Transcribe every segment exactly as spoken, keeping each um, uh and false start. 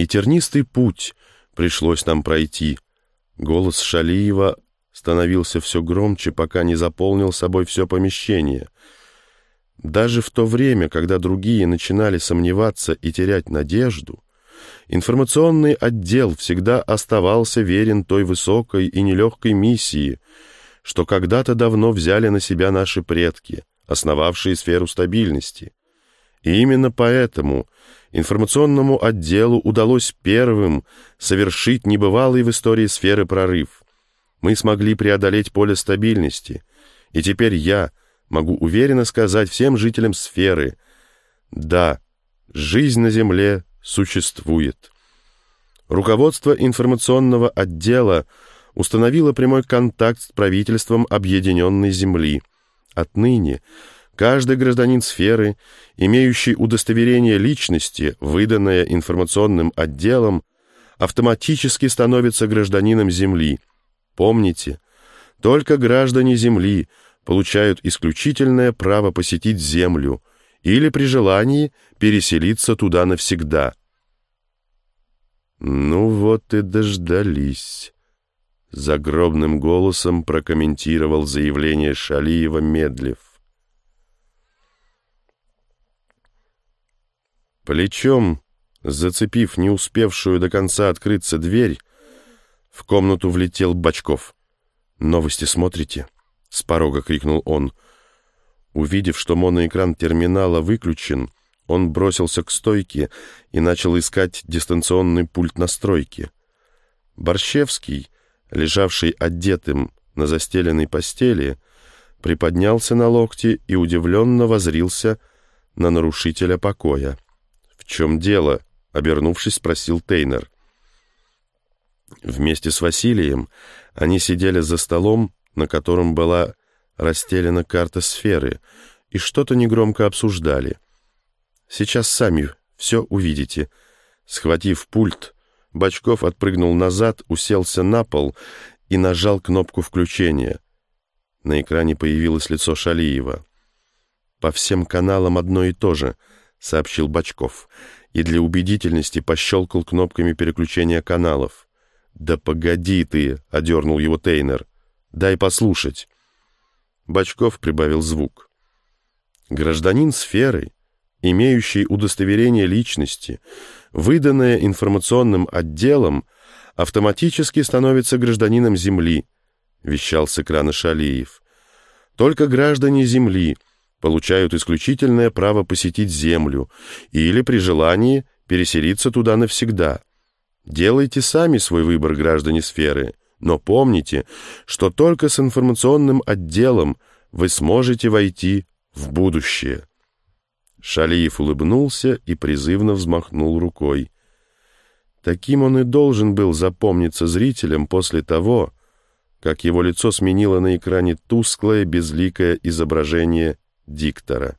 И тернистый путь пришлось нам пройти. Голос Шалиева становился все громче, пока не заполнил собой все помещение. Даже в то время, когда другие начинали сомневаться и терять надежду, информационный отдел всегда оставался верен той высокой и нелегкой миссии, что когда-то давно взяли на себя наши предки, основавшие сферу стабильности. И именно поэтому информационному отделу удалось первым совершить небывалый в истории сферы прорыв. Мы смогли преодолеть поле стабильности, и теперь я могу уверенно сказать всем жителям сферы: да, жизнь на Земле существует. Руководство информационного отдела установило прямой контакт с правительством Объединенной Земли. Отныне каждый гражданин сферы, имеющий удостоверение личности, выданное информационным отделом, автоматически становится гражданином Земли. Помните, только граждане Земли получают исключительное право посетить Землю или при желании переселиться туда навсегда. «Ну вот и дождались», — загробным голосом прокомментировал заявление Шалиева Медлев. Плечом, зацепив не успевшую до конца открыться дверь, в комнату влетел Бочков. «Новости смотрите?» — с порога крикнул он. Увидев, что моноэкран терминала выключен, он бросился к стойке и начал искать дистанционный пульт настройки. Борщевский, лежавший одетым на застеленной постели, приподнялся на локте и удивленно воззрился на нарушителя покоя. «В чем дело?» — обернувшись, спросил Тейнер. Вместе с Василием они сидели за столом, на котором была расстелена карта сферы, и что-то негромко обсуждали. «Сейчас сами все увидите». Схватив пульт, Бочков отпрыгнул назад, уселся на пол и нажал кнопку включения. На экране появилось лицо Шалиева. «По всем каналам одно и то же», — сообщил Бочков, и для убедительности пощелкал кнопками переключения каналов. «Да погоди ты!» — одернул его Тейнер. «Дай послушать». Бочков прибавил звук. Гражданин сферы, имеющий удостоверение личности, выданное информационным отделом, автоматически становится гражданином Земли, вещал с экрана Шалиев. Только граждане Земли получают исключительное право посетить Землю или при желании переселиться туда навсегда. Делайте сами свой выбор, граждане сферы, но помните, что только с информационным отделом вы сможете войти в будущее. Шалиев улыбнулся и призывно взмахнул рукой. Таким он и должен был запомниться зрителям после того, как его лицо сменило на экране тусклое, безликое изображение диктора.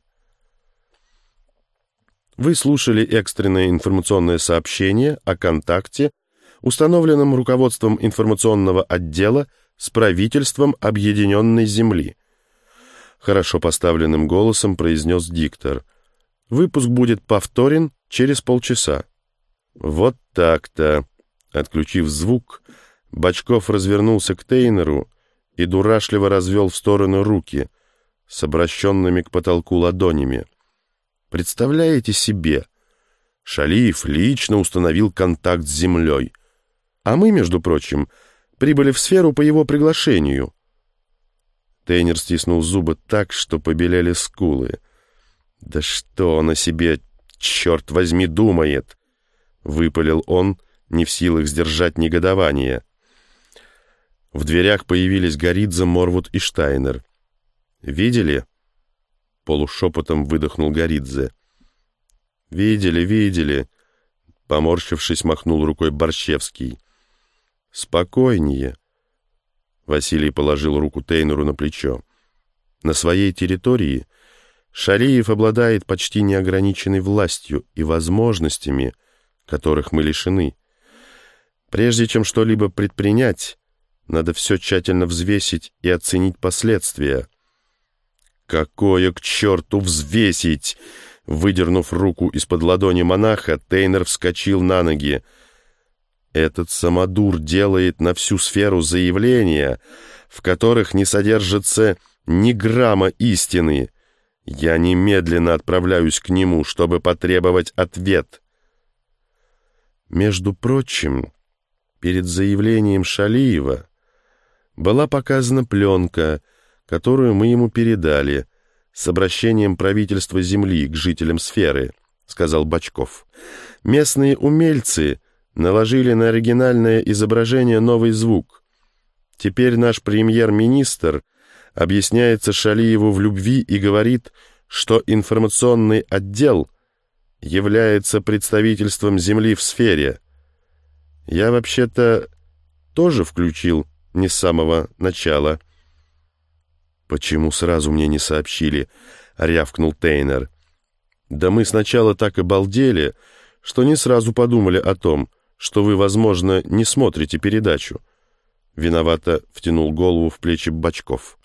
Вы слушали экстренное информационное сообщение о контакте, установленном руководством информационного отдела с правительством Объединенной Земли. Хорошо поставленным голосом произнес диктор. Выпуск будет повторен через полчаса. Вот так-то. Отключив звук, Бочков развернулся к Тейнеру и дурашливо развел в сторону руки с обращенными к потолку ладонями. Представляете себе, Шалиев лично установил контакт с Землей, а мы, между прочим, прибыли в сферу по его приглашению. Тейнер стиснул зубы так, что побелели скулы. «Да что он о себе, черт возьми, думает?» — выпалил он, не в силах сдержать негодование. В дверях появились Горидзе, Морвуд и Штайнер. «Видели?» — полушепотом выдохнул Горидзе. «Видели, видели», — поморщившись, махнул рукой Борщевский. «Спокойнее». Василий положил руку Тейнеру на плечо. «На своей территории Шалиев обладает почти неограниченной властью и возможностями, которых мы лишены. Прежде чем что-либо предпринять, надо все тщательно взвесить и оценить последствия». «Какое к черту взвесить?» Выдернув руку из-под ладони монаха, Тейнер вскочил на ноги. Этот самодур делает на всю сферу заявления, в которых не содержится ни грамма истины. Я немедленно отправляюсь к нему, чтобы потребовать ответ. Между прочим, перед заявлением Шалиева была показана пленка, которую мы ему передали, с обращением правительства Земли к жителям сферы, — сказал Бочков. Местные умельцы наложили на оригинальное изображение новый звук. Теперь наш премьер-министр объясняется Шалиеву в любви и говорит, что информационный отдел является представительством Земли в сфере. Я вообще-то тоже включил не с самого начала. «Почему сразу мне не сообщили?» — рявкнул Тейнер. «Да мы сначала так обалдели, что не сразу подумали о том, что вы, возможно, не смотрите передачу». Виновато втянул голову в плечи Бочков.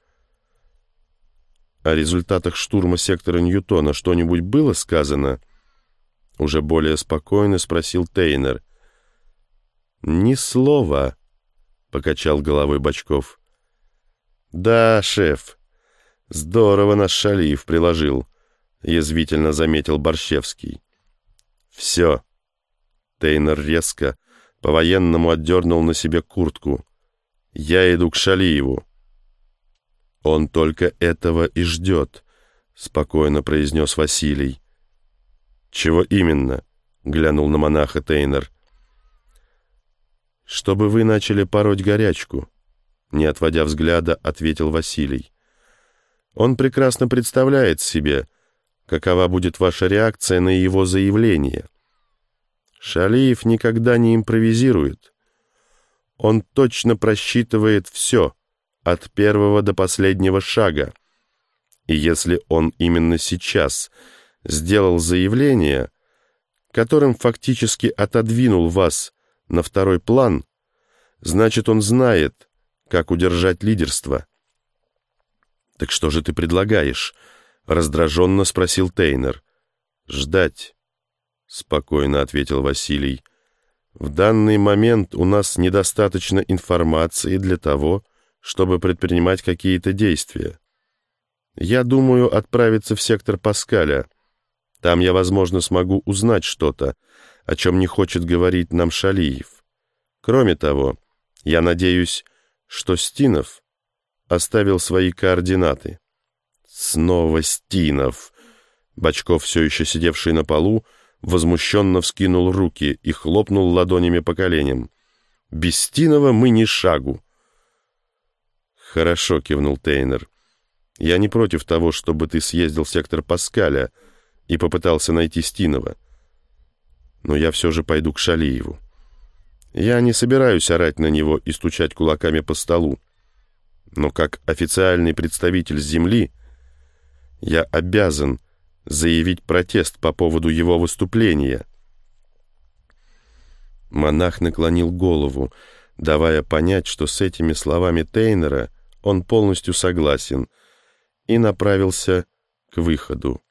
«О результатах штурма сектора Ньютона что-нибудь было сказано?» Уже более спокойно спросил Тейнер. «Ни слова», — покачал головой Бочков. «Да, шеф, здорово наш Шалиев приложил», — язвительно заметил Борщевский. «Все». Тейнер резко, по-военному отдернул на себе куртку. «Я иду к Шалиеву». «Он только этого и ждет», — спокойно произнес Василий. «Чего именно?» — глянул на монаха Тейнер. «Чтобы вы начали пороть горячку», — не отводя взгляда, ответил Василий. «Он прекрасно представляет себе, какова будет ваша реакция на его заявление. Шалиев никогда не импровизирует. Он точно просчитывает все, от первого до последнего шага. И если он именно сейчас сделал заявление, которым фактически отодвинул вас на второй план, значит, он знает, как удержать лидерство». «Так что же ты предлагаешь?» — раздраженно спросил Тейнер. «Ждать», — спокойно ответил Василий. «В данный момент у нас недостаточно информации для того, чтобы предпринимать какие-то действия. Я думаю отправиться в сектор Паскаля. Там я, возможно, смогу узнать что-то, о чем не хочет говорить нам Шалиев. Кроме того, я надеюсь, что Стинов оставил свои координаты». «Снова Стинов!» Бочков, все еще сидевший на полу, возмущенно вскинул руки и хлопнул ладонями по коленям. «Без Стинова мы ни шагу!» «Хорошо», — кивнул Тейнер. «Я не против того, чтобы ты съездил в сектор Паскаля и попытался найти Стинова. Но я все же пойду к Шалиеву. Я не собираюсь орать на него и стучать кулаками по столу. Но как официальный представитель Земли я обязан заявить протест по поводу его выступления». Монах наклонил голову, давая понять, что с этими словами Тейнера он полностью согласен, и направился к выходу.